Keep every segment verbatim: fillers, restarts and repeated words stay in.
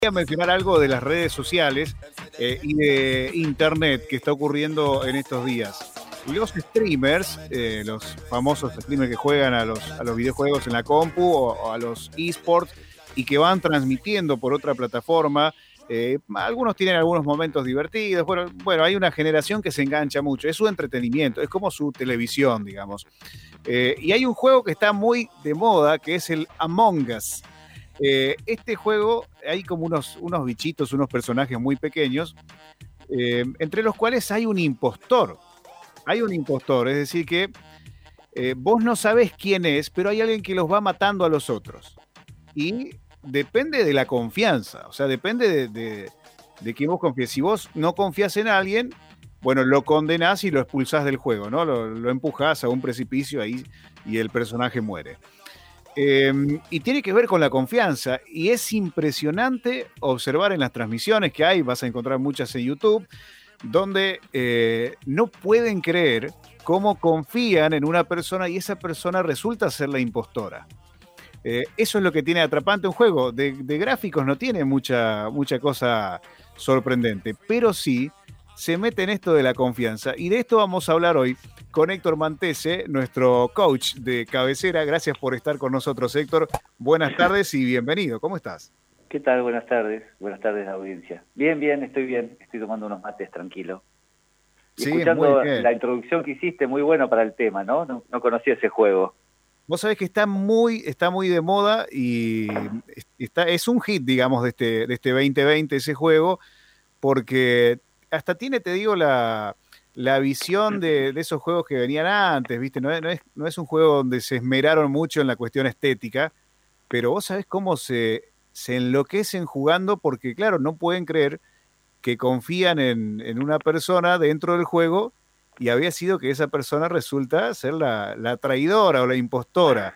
Quería mencionar algo de las redes sociales eh, y de internet que está ocurriendo en estos días. Los streamers, eh, los famosos streamers que juegan a los, a los videojuegos en la compu o, o a los esports y que van transmitiendo por otra plataforma, eh, algunos tienen algunos momentos divertidos. Bueno, bueno, hay una generación que se engancha mucho, es su entretenimiento, es como su televisión, digamos. Eh, y hay un juego que está muy de moda, que es el Among Us. Eh, este juego, hay como unos, unos bichitos, unos personajes muy pequeños, eh, entre los cuales hay un impostor. Hay un impostor, es decir que eh, vos no sabés quién es, pero hay alguien que los va matando a los otros. Y depende de la confianza, o sea, depende de, de, de quién vos confíes. Si vos no confías en alguien, bueno, lo condenás y lo expulsás del juego, ¿no? Lo, lo empujás a un precipicio ahí y el personaje muere. Eh, y tiene que ver con la confianza, y es impresionante observar en las transmisiones que hay, vas a encontrar muchas en YouTube, donde eh, no pueden creer cómo confían en una persona y esa persona resulta ser la impostora. Eh, eso es lo que tiene atrapante un juego. De, de gráficos no tiene mucha, mucha cosa sorprendente, pero sí se mete en esto de la confianza. Y de esto vamos a hablar hoy con Héctor Mantese, nuestro coach de cabecera. Gracias por estar con nosotros, Héctor. Buenas tardes y bienvenido. ¿Cómo estás? ¿Qué tal? Buenas tardes. Buenas tardes, audiencia. Bien, bien, estoy bien. Estoy tomando unos mates tranquilo. Y Sí, muy escuchando bien. la introducción que hiciste, muy bueno para el tema, ¿no? No, no conocía ese juego. Vos sabés que está muy, está muy de moda y está, es un hit, digamos, de este, de este veinte veinte ese juego, porque hasta tiene, te digo, la, la visión de, de esos juegos que venían antes, ¿viste? No es, no, es, no es un juego donde se esmeraron mucho en la cuestión estética, pero vos sabés cómo se, se enloquecen jugando porque, claro, no pueden creer que confían en, en una persona dentro del juego y había sido que esa persona resulta ser la, la traidora o la impostora.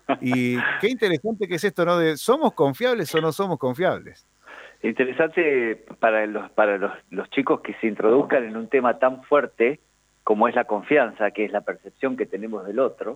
Y qué interesante que es esto, ¿no? De ¿somos confiables o no somos confiables? Interesante para los para los, los chicos que se introduzcan en un tema tan fuerte como es la confianza, que es la percepción que tenemos del otro,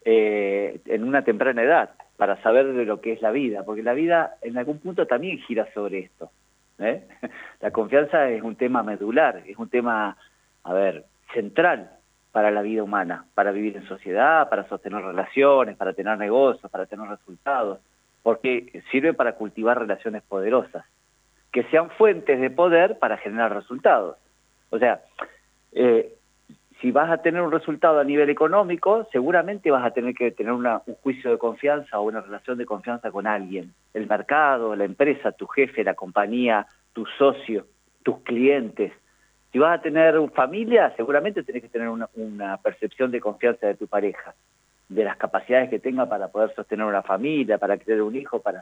eh, en una temprana edad, para saber de lo que es la vida, porque la vida en algún punto también gira sobre esto. ¿eh? La confianza es un tema medular, es un tema, a ver, central para la vida humana, para vivir en sociedad, para sostener relaciones, para tener negocios, para tener resultados, porque sirve para cultivar relaciones poderosas, que sean fuentes de poder para generar resultados. O sea, eh, si vas a tener un resultado a nivel económico, seguramente vas a tener que tener una, un juicio de confianza o una relación de confianza con alguien. El mercado, la empresa, tu jefe, la compañía, tu socio, tus clientes. Si vas a tener familia, seguramente tenés que tener una, una percepción de confianza de tu pareja, de las capacidades que tenga para poder sostener una familia, para crear un hijo, para...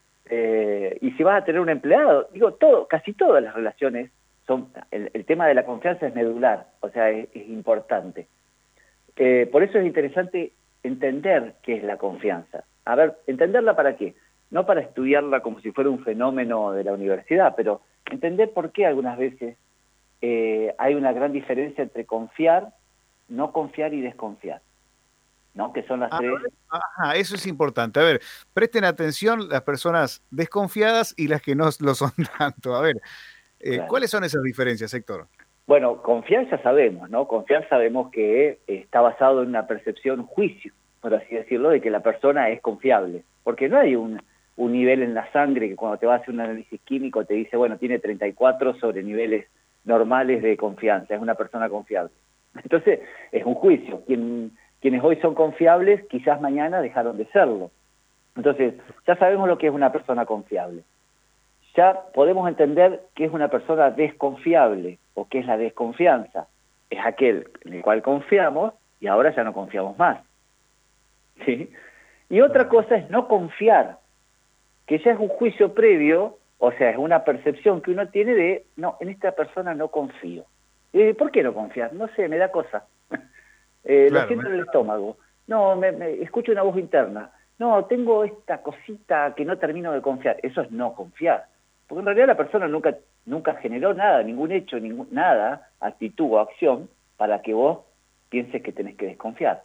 Eh, y si vas a tener un empleado, digo, todo, casi todas las relaciones son, el, el tema de la confianza es medular, o sea, es, es importante. Eh, por eso es interesante entender qué es la confianza. A ver, ¿entenderla para qué? No para estudiarla como si fuera un fenómeno de la universidad, pero entender por qué algunas veces eh, hay una gran diferencia entre confiar, no confiar y desconfiar, ¿no? Que son las Ah, tres. ajá, eso es importante. A ver, presten atención las personas desconfiadas y las que no lo son tanto. A ver, eh, Claro. ¿cuáles son esas diferencias, Héctor? Bueno, confiar ya sabemos, ¿no? Confiar sabemos que está basado en una percepción, juicio, por así decirlo, de que la persona es confiable. Porque no hay un, un nivel en la sangre que cuando te vas a hacer un análisis químico te dice, bueno, tiene treinta y cuatro sobre niveles normales de confianza, es una persona confiable. Entonces, es un juicio. Quien, quienes hoy son confiables, quizás mañana dejaron de serlo. Entonces, ya sabemos lo que es una persona confiable. Ya podemos entender qué es una persona desconfiable o qué es la desconfianza. Es aquel en el cual confiamos y ahora ya no confiamos más. ¿Sí? Y otra cosa es no confiar, que ya es un juicio previo, o sea, es una percepción que uno tiene de, no, en esta persona no confío. Eh, ¿Por qué no confiar? No sé, me da cosa. eh, Claro, lo siento me... en el estómago. No, me, me escucho una voz interna. No, tengo esta cosita que no termino de confiar. Eso es no confiar. Porque en realidad la persona nunca nunca generó nada, ningún hecho, ningún, nada, actitud o acción, para que vos pienses que tenés que desconfiar.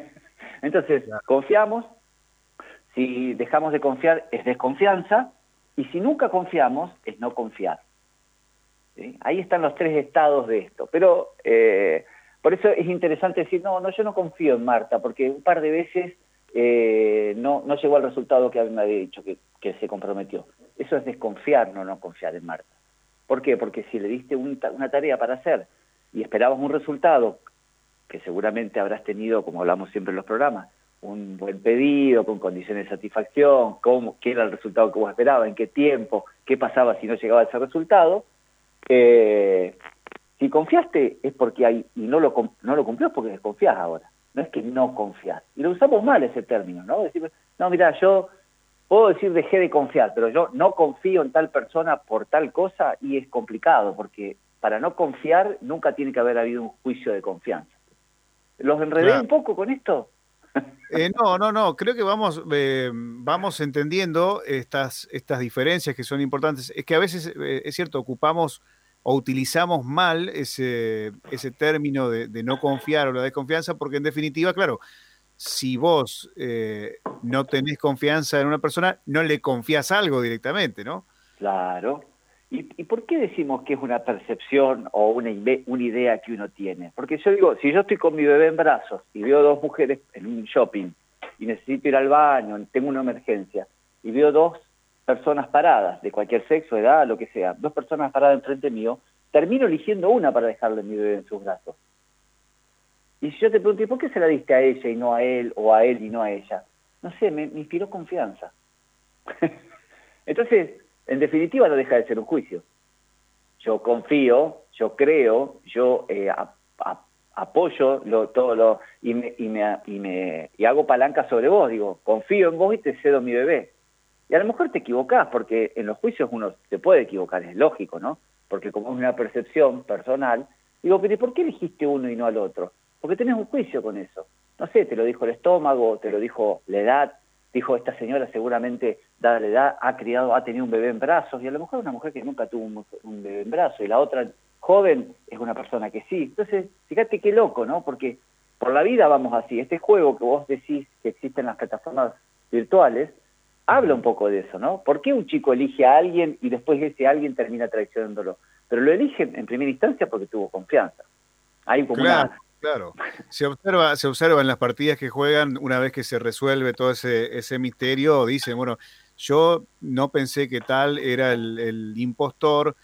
Entonces, Claro. confiamos, si dejamos de confiar es desconfianza, Y si nunca confiamos, es no confiar. ¿Sí? Ahí están los tres estados de esto. Pero eh, por eso es interesante decir, no, no, yo no confío en Marta, porque un par de veces eh, no, no llegó al resultado que a mí me había dicho, que, que se comprometió. Eso es desconfiar, no no confiar en Marta. ¿Por qué? Porque si le diste un, una tarea para hacer y esperabas un resultado, que seguramente habrás tenido, como hablamos siempre en los programas, un buen pedido, con condiciones de satisfacción, cómo, qué era el resultado que vos esperabas, en qué tiempo, qué pasaba si no llegaba a ese resultado. Eh, si confiaste es porque hay, y no lo, no lo cumplió, es porque desconfías ahora. No es que no confías. Y lo usamos mal ese término, ¿no? Decir, no, mira, yo puedo decir dejé de confiar, pero yo no confío en tal persona por tal cosa, y es complicado, porque para no confiar nunca tiene que haber habido un juicio de confianza. ¿Los enredé Claro. un poco con esto? Eh, no, no, no, creo que vamos, eh, vamos entendiendo estas, estas diferencias que son importantes. Es que a veces, eh, es cierto, ocupamos o utilizamos mal ese, ese término de, de no confiar o la desconfianza, porque en definitiva, claro, si vos eh, no tenés confianza en una persona, no le confías algo directamente, ¿no? Claro. ¿Y, ¿Y por qué decimos que es una percepción o una, una idea que uno tiene? Porque yo digo, si yo estoy con mi bebé en brazos y veo dos mujeres en un shopping y necesito ir al baño, tengo una emergencia, y veo dos personas paradas, de cualquier sexo, edad, lo que sea, dos personas paradas enfrente mío, termino eligiendo una para dejarle a mi bebé en sus brazos. Y si yo te pregunto, ¿y por qué se la diste a ella y no a él, o a él y no a ella? No sé, me, me inspiró confianza. Entonces, en definitiva, no deja de ser un juicio. Yo confío, yo creo, yo eh, a, a, apoyo lo, todo lo y me, y, me, y, me, y hago palanca sobre vos. Digo, confío en vos y te cedo mi bebé. Y a lo mejor te equivocás, porque en los juicios uno se puede equivocar, es lógico, ¿no? Porque como es una percepción personal, digo, pero ¿y por qué elegiste uno y no al otro? Porque tenés un juicio con eso. No sé, te lo dijo el estómago, te lo dijo la edad, dijo esta señora seguramente, dada la edad, ha criado, ha tenido un bebé en brazos, y a lo mejor una mujer que nunca tuvo un, un bebé en brazos, y la otra joven es una persona que sí. Entonces, fíjate qué loco, ¿no? Porque por la vida vamos así. Este juego que vos decís que existe en las plataformas virtuales, habla un poco de eso, ¿no? ¿Por qué un chico elige a alguien y después ese alguien termina traicionándolo? Pero lo elige en primera instancia porque tuvo confianza. Hay como Claro, una... claro. Se observa, se observa en las partidas que juegan, una vez que se resuelve todo ese, ese misterio, dicen, bueno, yo no pensé que tal era el, el impostor,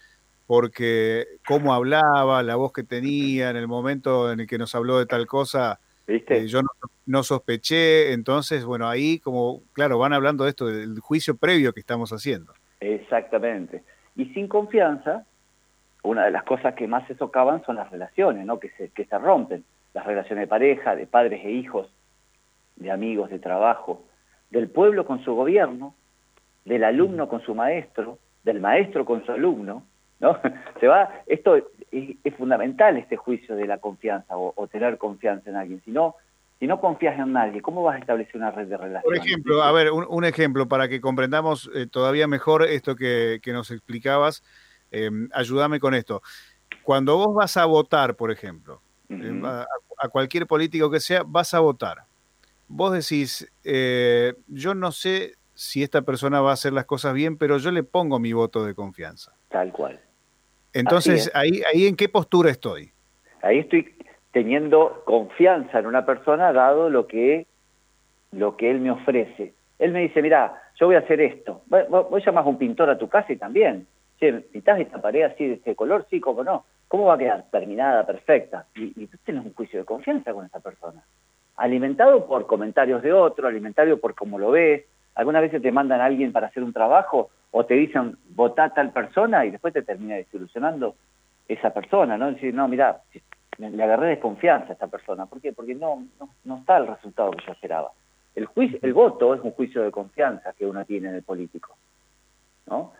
porque cómo hablaba, la voz que tenía, en el momento en el que nos habló de tal cosa, eh, ¿Viste? yo no, no sospeché. Entonces, bueno, ahí como, claro, van hablando de esto, del juicio previo que estamos haciendo. Exactamente. Y sin confianza, una de las cosas que más se socavan son las relaciones, ¿no? Que se, que se rompen. Las relaciones de pareja, de padres e hijos, de amigos, de trabajo, del pueblo con su gobierno, del alumno con su maestro, del maestro con su alumno, ¿no? Se va, esto es, es fundamental, este juicio de la confianza, o, o tener confianza en alguien. Si no, si no confías en nadie, ¿cómo vas a establecer una red de Por relaciones? ejemplo, a ¿Viste? ver, un, un ejemplo para que comprendamos eh, todavía mejor esto que, que nos explicabas. Eh, ayúdame con esto. Cuando vos vas a votar, por ejemplo, eh, Uh-huh. a, a cualquier político que sea, vas a votar. Vos decís, eh, yo no sé si esta persona va a hacer las cosas bien, pero yo le pongo mi voto de confianza. Tal cual. Así Entonces, es. ahí, ahí ¿en qué postura estoy? Ahí estoy teniendo confianza en una persona dado lo que, lo que él me ofrece. Él me dice, mira, yo voy a hacer esto. Vos, vos llamás a un pintor a tu casa y también. Che, ¿pintás esta pared así de este color? Sí, cómo no. ¿Cómo va a quedar? Terminada, perfecta. Y, y tú tienes un juicio de confianza con esta persona. Alimentado por comentarios de otro, alimentado por cómo lo ves. Algunas veces te mandan a alguien para hacer un trabajo o te dicen, votá a tal persona, y después te termina desilusionando esa persona, ¿no? Decir, no, mira, le agarré desconfianza a esta persona. ¿Por qué? Porque no, no, no está el resultado que yo esperaba. El juicio, el voto es un juicio de confianza que uno tiene en el político, ¿no?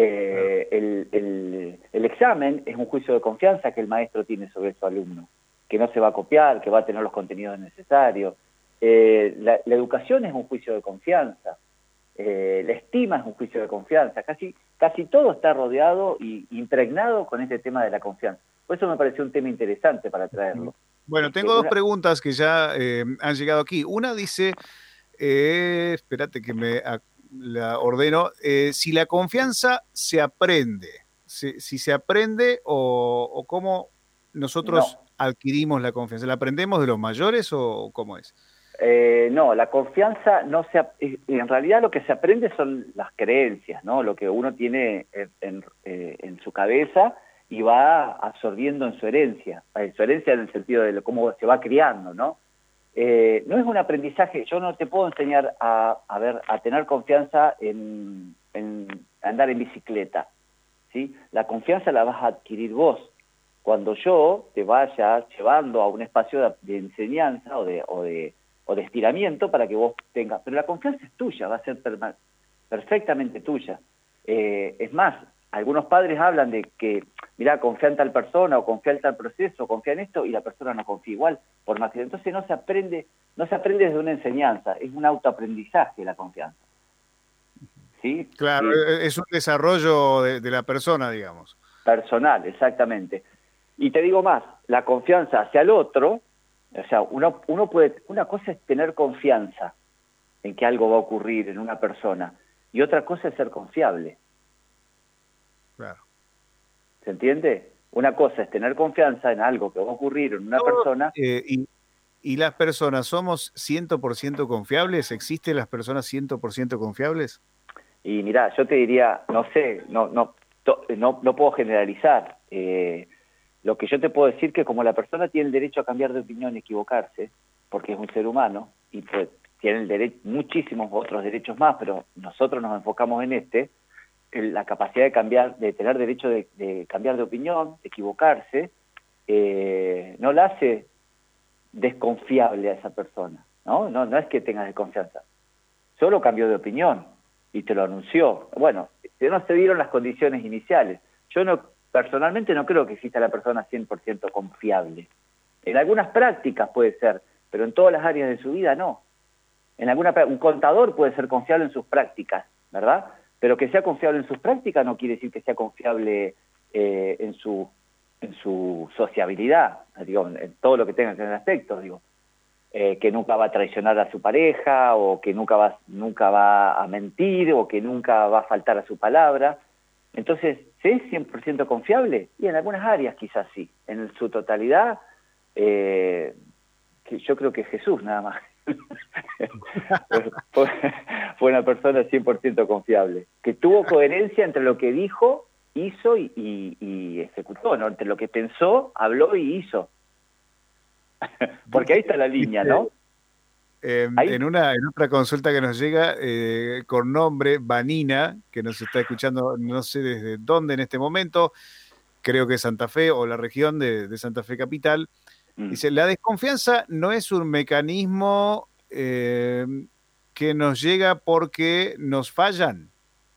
Eh, el, el, el examen es un juicio de confianza que el maestro tiene sobre su alumno, que no se va a copiar, que va a tener los contenidos necesarios. Eh, la, la educación es un juicio de confianza. Eh, la estima es un juicio de confianza. Casi, casi todo está rodeado y impregnado con este tema de la confianza. Por eso me pareció un tema interesante para traerlo. Bueno, Este, tengo dos una, preguntas que ya eh, han llegado aquí. Una dice, eh, espérate que me, la ordeno. Eh, si la confianza se aprende, si, si se aprende o, o cómo nosotros No. adquirimos la confianza. ¿La aprendemos de los mayores o cómo es? Eh, no, la confianza no se... En realidad lo que se aprende son las creencias, ¿no? Lo que uno tiene en, en, eh, en su cabeza y va absorbiendo en su herencia. En su herencia en el sentido de cómo se va criando, ¿no? Eh, no es un aprendizaje, yo no te puedo enseñar a, a, ver, a tener confianza en, en andar en bicicleta, ¿sí? La confianza la vas a adquirir vos. Cuando yo te vaya llevando a un espacio de, de enseñanza o de... O de o de estiramiento para que vos tengas, pero la confianza es tuya, va a ser perfectamente tuya. Eh, es más, algunos padres hablan de que, mirá, confía en tal persona, o confía en tal proceso, o confía en esto, y la persona no confía igual, por más que... Entonces no se aprende, no se aprende desde una enseñanza, es un autoaprendizaje la confianza. ¿Sí? Claro, Sí. Es un desarrollo de, de la persona, digamos. Personal, exactamente. Y te digo más, la confianza hacia el otro, o sea, uno, uno puede, una cosa es tener confianza en que algo va a ocurrir en una persona, y otra cosa es ser confiable. Claro. ¿Se entiende? Una cosa es tener confianza en algo que va a ocurrir en una Todo, persona. Eh, y, ¿Y las personas somos cien por ciento confiables? ¿Existen las personas cien por ciento confiables? Y mirá, yo te diría, no sé, no, no, to, no, no puedo generalizar. Eh, Lo que yo te puedo decir que como la persona tiene el derecho a cambiar de opinión y equivocarse, porque es un ser humano, y pues tiene el derecho, muchísimos otros derechos más, pero nosotros nos enfocamos en este, en la capacidad de cambiar, de tener derecho de, de cambiar de opinión, de equivocarse, eh, no la hace desconfiable a esa persona, ¿no? No, no es que tengas desconfianza, solo cambió de opinión y te lo anunció. Bueno, no se dieron las condiciones iniciales. Yo no... Personalmente no creo que exista la persona cien por ciento confiable. En algunas prácticas puede ser, pero en todas las áreas de su vida no. En alguna, un contador puede ser confiable en sus prácticas, ¿verdad? Pero que sea confiable en sus prácticas no quiere decir que sea confiable eh, en su en su sociabilidad, digo, en todo lo que tenga que tener aspectos, digo. Eh, que nunca va a traicionar a su pareja, o que nunca va, nunca va a mentir, o que nunca va a faltar a su palabra. Entonces, ¿sí es cien por ciento confiable? Y en algunas áreas quizás sí. En su totalidad, eh, que yo creo que Jesús nada más fue, fue una persona cien por ciento confiable, que tuvo coherencia entre lo que dijo, hizo y, y, y ejecutó, ¿no? Entre lo que pensó, habló y hizo. Porque ahí está la línea, ¿no? Eh, en, una, en otra consulta que nos llega eh, con nombre Vanina, que nos está escuchando no sé desde dónde en este momento, creo que Santa Fe o la región de, de Santa Fe Capital, mm. dice, la desconfianza no es un mecanismo eh, que nos llega porque nos fallan.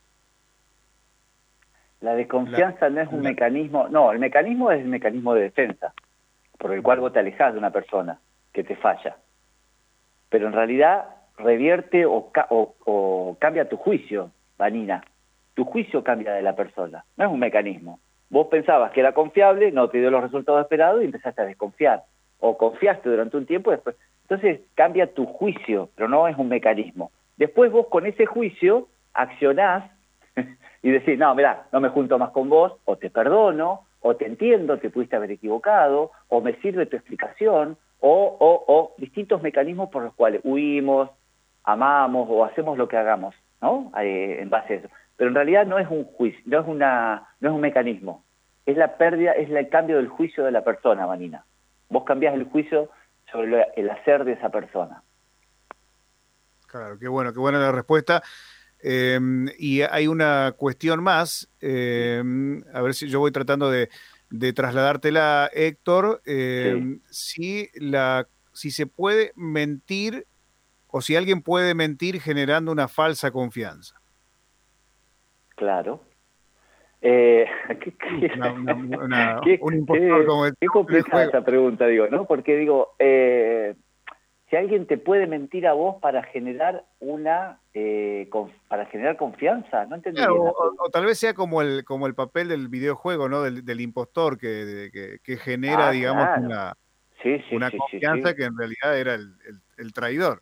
La desconfianza la, no es un la, mecanismo, no, el mecanismo es el mecanismo de defensa, por el cual vos te alejás de una persona que te falla. Pero en realidad revierte o, o, o cambia tu juicio, Vanina. Tu juicio cambia de la persona, no es un mecanismo. Vos pensabas que era confiable, no te dio los resultados esperados y empezaste a desconfiar. O confiaste durante un tiempo y después... Entonces cambia tu juicio, pero no es un mecanismo. Después vos con ese juicio accionás y decís, no, mirá, no me junto más con vos, o te perdono, o te entiendo, te pudiste haber equivocado, o me sirve tu explicación, o, o, o distintos mecanismos por los cuales huimos, amamos o hacemos lo que hagamos, ¿no? Eh, en base a eso. Pero en realidad no es un juicio, no es una, no es un mecanismo. Es la pérdida, es el cambio del juicio de la persona, Vanina. Vos cambiás el juicio sobre lo, el hacer de esa persona. Claro, qué bueno, qué buena la respuesta. Eh, y hay una cuestión más, eh, a ver si yo voy tratando de, de trasladártela, Héctor, eh, sí. si, la, si se puede mentir o si alguien puede mentir generando una falsa confianza. Claro. Eh, ¿qué, qué, una, una, una, ¿qué, un impostor qué, como el, qué complicada esa pregunta, digo, ¿no? Porque digo, eh, si alguien te puede mentir a vos para generar una eh, con, para generar confianza, no entendí claro, bien. O, o tal vez sea como el como el papel del videojuego, ¿no? Del, del impostor que, de, que, que genera, ah, digamos, claro. una, sí, sí, una sí, confianza sí, sí. que en realidad era el, el, el traidor.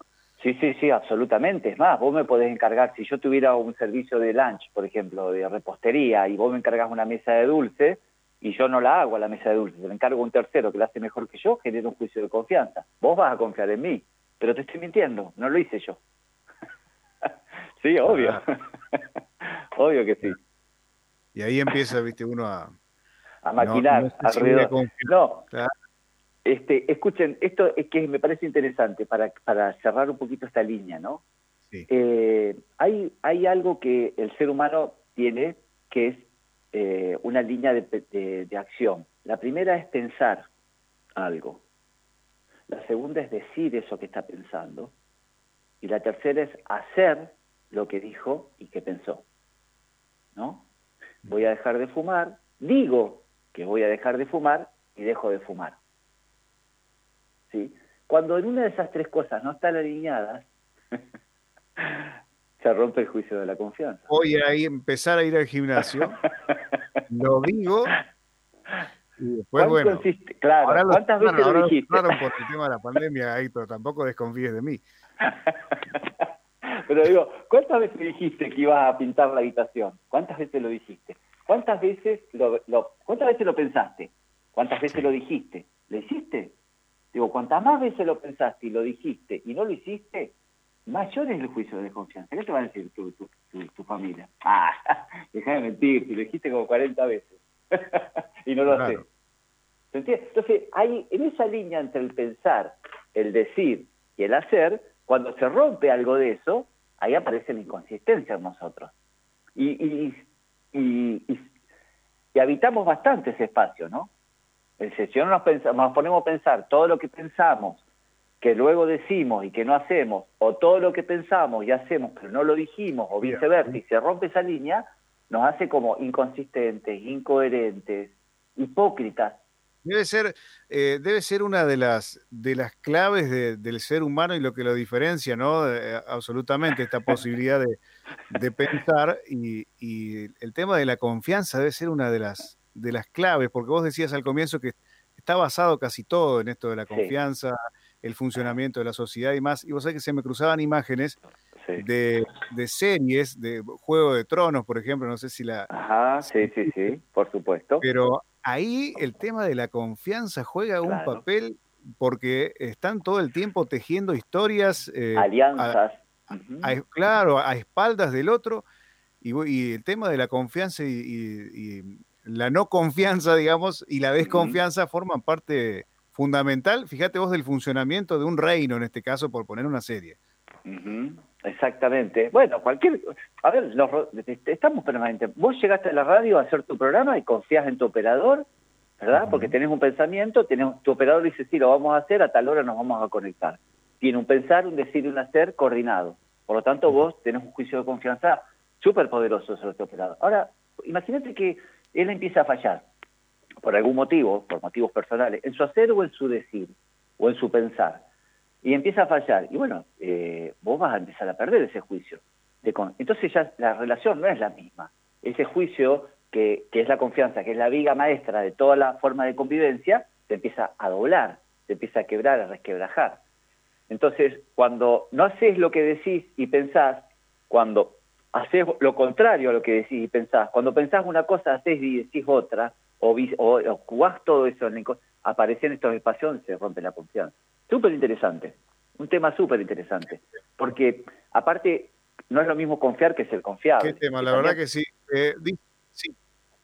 Sí, sí, sí, absolutamente. Es más, vos me podés encargar, si yo tuviera un servicio de lunch, por ejemplo, de repostería, y vos me encargás una mesa de dulce, y yo no la hago a la mesa de dulce, se la encargo a un tercero que la hace mejor que yo, genera un juicio de confianza. Vos vas a confiar en mí, pero te estoy mintiendo, no lo hice yo. Sí, obvio. Ah, Obvio que sí. y ahí empieza, viste, uno a... A No, no maquinar sé si voy a alrededor. confiar. No, Claro, este, escuchen, esto es que me parece interesante para, para cerrar un poquito esta línea, ¿no? sí. Eh, hay, hay algo que el ser humano tiene que es eh, una línea de, de, de acción. La primera es pensar algo. La segunda es decir eso que está pensando. Y la tercera es hacer lo que dijo y que pensó, ¿no? Voy a dejar de fumar, digo que voy a dejar de fumar y dejo de fumar. ¿Sí? Cuando en una de esas tres cosas no están alineadas, se rompe el juicio de la confianza. Voy a ir, empezar a ir al gimnasio, lo digo, y después, ¿Cuál bueno, consiste? Claro, ahora lo ¿cuántas cerraron, veces lo ahora lo dijiste? cerraron por el tema de la pandemia, Héctor, tampoco desconfíes de mí. Pero digo, ¿cuántas veces dijiste que ibas a pintar la habitación? ¿Cuántas veces lo dijiste? ¿Cuántas veces lo, lo, ¿cuántas veces lo pensaste? ¿Cuántas veces Sí. lo dijiste? ¿Lo hiciste? Digo, cuantas más veces lo pensaste y lo dijiste y no lo hiciste, mayor es el juicio de confianza. ¿Qué te va a decir tu, tu, tu, tu familia? Ah, deja de mentir, si lo dijiste como cuarenta veces y no lo haces. Claro. ¿Se entiende? Entonces, hay en esa línea entre el pensar, el decir y el hacer, cuando se rompe algo de eso, ahí aparece la inconsistencia en nosotros. Y, y, y, y, y habitamos bastante ese espacio, ¿no? Es decir, si no nos, pensamos, nos ponemos a pensar todo lo que pensamos, que luego decimos y que no hacemos, o todo lo que pensamos y hacemos pero no lo dijimos, o Mira, viceversa, y se rompe esa línea, nos hace como inconsistentes, incoherentes, hipócritas. Debe ser, eh, debe ser una de las, de las claves de, del ser humano y lo que lo diferencia, ¿no? Eh, absolutamente, esta posibilidad de, de pensar y, y el tema de la confianza debe ser una de las, de las claves, porque vos decías al comienzo que está basado casi todo en esto de la Sí, confianza, el funcionamiento de la sociedad y más, y vos sabés que se me cruzaban imágenes sí. de, de series, de Juego de Tronos, por ejemplo, no sé si la... Ajá, si sí, sí, sí, por supuesto. pero ahí el tema de la confianza juega un Claro. papel porque están todo el tiempo tejiendo historias, eh, a- Alianzas. a- Uh-huh. claro, a espaldas del otro, y, bu- y el tema de la confianza y, y- y la no confianza, digamos, y la Uh-huh. desconfianza forman parte fundamental, fíjate vos, del funcionamiento de un reino, en este caso, por poner una serie. Uh-huh. Exactamente. Bueno, cualquier... A ver, los, estamos permanentes. Vos llegaste a la radio a hacer tu programa y confías en tu operador, ¿verdad? Porque Ujú. tenés un pensamiento, tenés, tu operador dice, sí, lo vamos a hacer, a tal hora nos vamos a conectar. Tiene un pensar, un decir y un hacer coordinado. Por lo tanto, vos tenés un juicio de confianza súper poderoso sobre tu operador. Ahora, imagínate que él empieza a fallar, por algún motivo, por motivos personales, en su hacer o en su decir, o en su pensar. Y empieza a fallar. Y bueno, eh, vos vas a empezar a perder ese juicio. De con... Entonces ya la relación no es la misma. Ese juicio, que, que es la confianza, que es la viga maestra de toda la forma de convivencia, se empieza a doblar, se empieza a quebrar, a resquebrajar. Entonces, cuando no haces lo que decís y pensás, cuando haces lo contrario a lo que decís y pensás, cuando pensás una cosa, haces y decís otra, o, o, o jugás todo eso, en aparecen estos espacios donde se rompe la confianza. Súper interesante, un tema súper interesante, porque aparte no es lo mismo confiar que ser Qué confiable. tema, Que la verdad también, que sí. Eh, di- sí.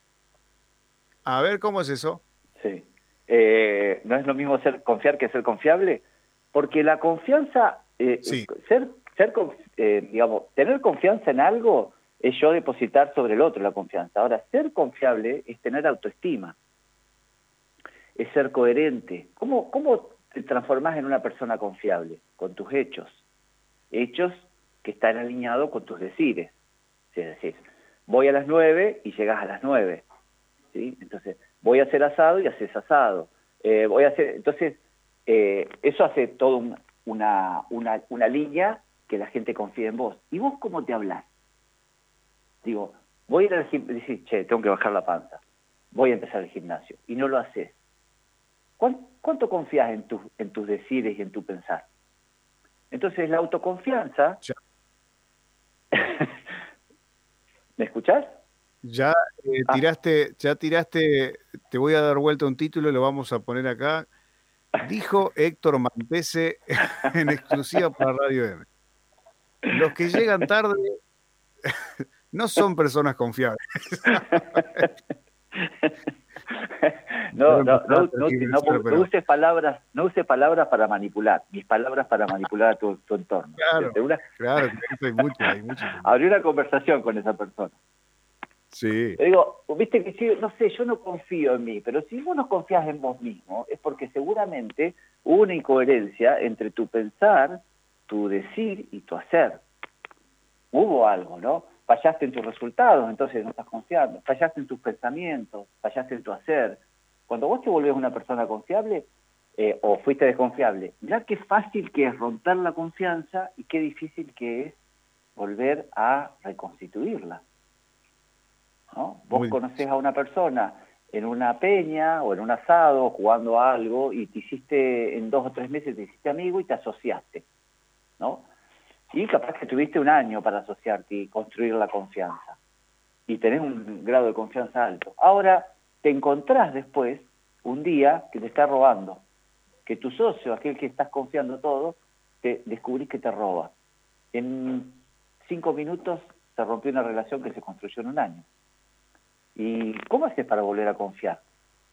A ver, ¿cómo es eso? sí, eh, no es lo mismo ser confiar que ser confiable, porque la confianza, eh, Sí. ser, ser eh, digamos, tener confianza en algo es yo depositar sobre el otro la confianza. Ahora, ser confiable es tener autoestima, es ser coherente. ¿Cómo, cómo te transformás en una persona confiable? Con tus hechos. Hechos que están alineados con tus decires. Es decir, voy a las nueve y llegas a las nueve. ¿Sí? Entonces, voy a hacer asado y haces asado. Eh, voy a hacer, entonces, eh, eso hace toda un, una, una, una línea que la gente confía en vos. ¿Y vos cómo te hablas? Digo, voy a ir al gimnasio, decís, che, tengo que bajar la panza. Voy a empezar el gimnasio. Y no lo haces. ¿Cuánto confías en, tu, en tus decires y en tu pensar? Entonces la autoconfianza... Ya, ¿Me escuchás? ya eh, Ah. tiraste, ya tiraste, te voy a dar vuelta un título y lo vamos a poner acá. Dijo Héctor Mantese en exclusiva para Radio M. Los que llegan tarde no son personas confiables. No, no, no, no, no, no uses palabras, no uses palabras para manipular, mis palabras para manipular a tu, tu entorno. Claro, una... claro, hay mucho, hay mucho. Abrí una conversación con esa persona. Sí. Le digo, viste que sí, no sé, yo no confío en mí, pero si vos no confías en vos mismo, es porque seguramente hubo una incoherencia entre tu pensar, tu decir y tu hacer. Hubo algo, ¿no? Fallaste en tus resultados, entonces no estás confiando. Fallaste en tus pensamientos, fallaste en tu hacer. Cuando vos te volvés una persona confiable, eh, o fuiste desconfiable, mirá qué fácil que es romper la confianza y qué difícil que es volver a reconstituirla, ¿no? Vos conocés a una persona en una peña o en un asado, jugando a algo, y te hiciste, en dos o tres meses te hiciste amigo y te asociaste, ¿no? Y capaz que tuviste un año para asociarte y construir la confianza. Y tenés un grado de confianza alto. Ahora te encontrás después, un día, que te está robando. Que tu socio, aquel que estás confiando todo, te descubrís que te roba. En cinco minutos se rompió una relación que se construyó en un año. ¿Y cómo haces para volver a confiar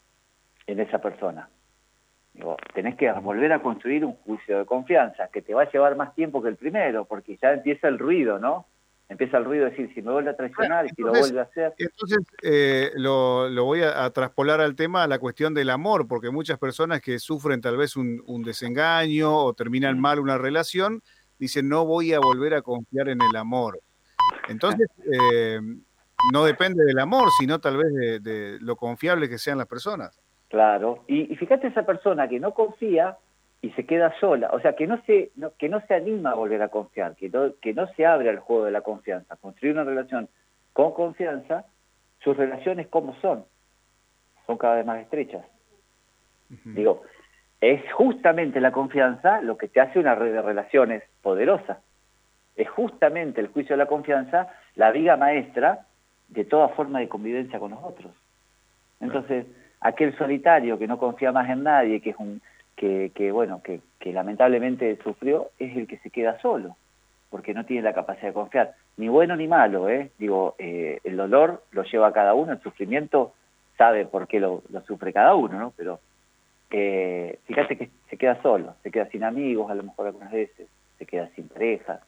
en esa persona? Digo, tenés que volver a construir un juicio de confianza que te va a llevar más tiempo que el primero, porque ya empieza el ruido, ¿no? Empieza el ruido de decir, si me vuelve a traicionar y si lo vuelve a hacer. Entonces, eh, lo, lo voy a, a traspolar al tema, a la cuestión del amor, porque muchas personas que sufren tal vez un, un desengaño o terminan Mm. mal una relación, dicen, no voy a volver a confiar en el amor. Entonces, eh, no depende del amor, sino tal vez de, de lo confiable que sean las personas. Claro, y, y fíjate esa persona que no confía y se queda sola, o sea, que no se no, que no se anima a volver a confiar, que no, que no se abre al juego de la confianza, construir una relación con confianza, sus relaciones ¿cómo son? Son cada vez más estrechas. Uh-huh. Digo, es justamente la confianza lo que te hace una red de relaciones poderosa. Es justamente el juicio de la confianza la viga maestra de toda forma de convivencia con los otros. Entonces, aquel solitario que no confía más en nadie, que es un que, que bueno, que, que lamentablemente sufrió, es el que se queda solo, porque no tiene la capacidad de confiar, ni bueno ni malo, ¿eh? Digo, eh, el dolor lo lleva cada uno, el sufrimiento sabe por qué lo, lo sufre cada uno, ¿no? Pero eh, fíjate que se queda solo, se queda sin amigos a lo mejor algunas veces, se queda sin pareja.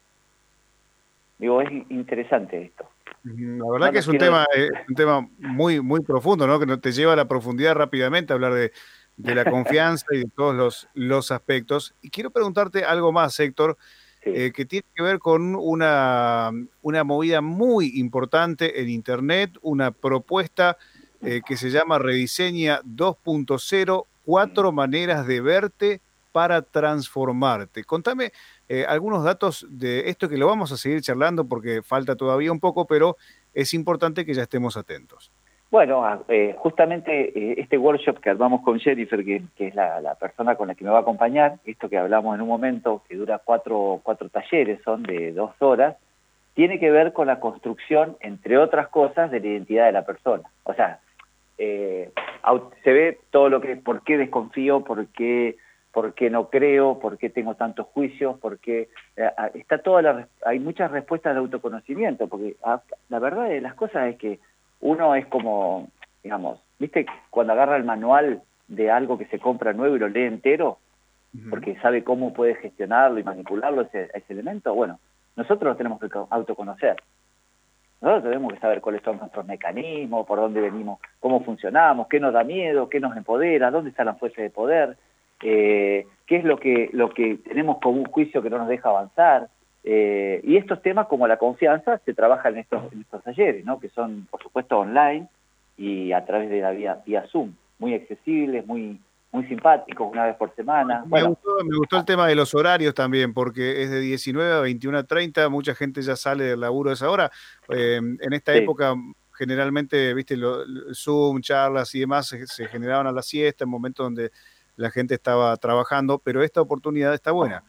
Digo, es interesante esto. La verdad no, que es un tema, eh, un tema muy, muy profundo, ¿no? Que te lleva a la profundidad rápidamente a hablar de, de la confianza y de todos los, los aspectos. Y quiero preguntarte algo más, Héctor, sí. eh, que tiene que ver con una, una movida muy importante en Internet, una propuesta eh, que se llama Rediseña dos punto cero, cuatro maneras de verte para transformarte. Contame eh, algunos datos de esto, que lo vamos a seguir charlando porque falta todavía un poco, pero es importante que ya estemos atentos. Bueno, eh, justamente eh, este workshop que armamos con Jennifer, que, que es la, la persona con la que me va a acompañar, esto que hablamos en un momento, que dura cuatro, cuatro talleres, son de dos horas, tiene que ver con la construcción, entre otras cosas, de la identidad de la persona. O sea, eh, se ve todo lo que, por qué desconfío, por qué... por qué no creo, por qué tengo tantos juicios, por qué eh, está toda la, hay muchas respuestas de autoconocimiento, porque a, la verdad de las cosas es que uno es como, digamos, ¿viste? Cuando agarra el manual de algo que se compra nuevo y lo lee entero, uh-huh. porque sabe cómo puede gestionarlo y manipularlo ese, ese elemento, bueno, nosotros lo tenemos que autoconocer. Nosotros tenemos que saber cuáles son nuestros mecanismos, por dónde venimos, cómo funcionamos, qué nos da miedo, qué nos empodera, dónde está la fuerza de poder. Eh, qué es lo que lo que tenemos como un juicio que no nos deja avanzar, eh, y estos temas como la confianza se trabajan en estos, en estos talleres, ¿no? Que son por supuesto online y a través de la vía, vía Zoom, muy accesibles, muy muy simpáticos, una vez por semana. Me, bueno, gustó, me gustó el tema de los horarios también, porque es de diecinueve a veintiuno a treinta, mucha gente ya sale del laburo a esa hora. Eh, en esta sí. época generalmente, viste, lo, Zoom, charlas y demás se, se generaban a la siesta, en momentos donde la gente estaba trabajando, pero esta oportunidad está buena.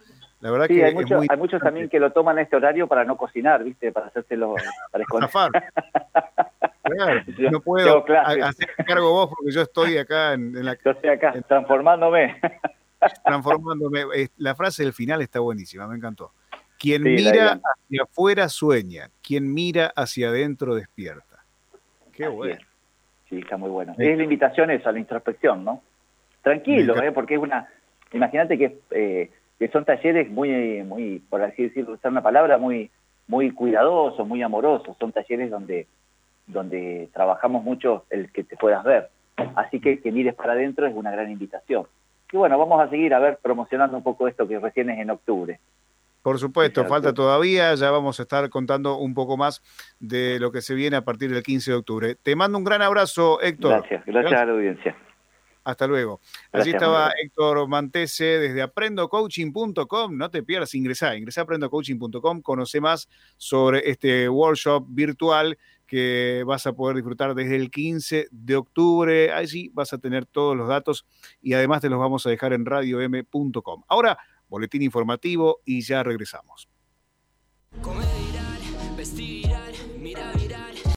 La verdad sí, que hay, mucho, es muy hay muchos también que lo toman este horario para no cocinar, ¿viste? Para hacérselo, para esconder. zafar. Claro, Yo, no puedo yo, clases. hacer cargo vos porque yo estoy acá en, en la... Yo estoy acá, en- transformándome. transformándome. Es- La frase del final está buenísima, me encantó. Quien Sí, la mira digan. hacia afuera sueña, quien mira hacia adentro despierta. Qué Así bueno. es. Sí, está muy bueno. Me- Es la invitación esa, a la introspección, ¿no? me Tranquilo, encanta. ¿eh? Porque es una... Imagínate que, eh, que son talleres muy, muy, por así decirlo, usar una palabra, muy, muy cuidadosos, muy amorosos. Son talleres donde, donde trabajamos mucho el que te puedas ver. Así que que mires para adentro es una gran invitación. Y bueno, vamos a seguir a ver promocionando un poco esto que recién es en octubre. Por supuesto, Ese falta octubre. todavía, ya vamos a estar contando un poco más de lo que se viene a partir del quince de octubre. Te mando un gran abrazo, Héctor. Gracias, gracias a la audiencia. Hasta luego. Allí Gracias, estaba Manuel. Héctor Mantese desde aprendo coaching punto com. No te pierdas, ingresá, ingresá a aprendo coaching punto com, conoce más sobre este workshop virtual que vas a poder disfrutar desde el quince de octubre. Allí vas a tener todos los datos y además te los vamos a dejar en radio m punto com. Ahora, boletín informativo y ya regresamos.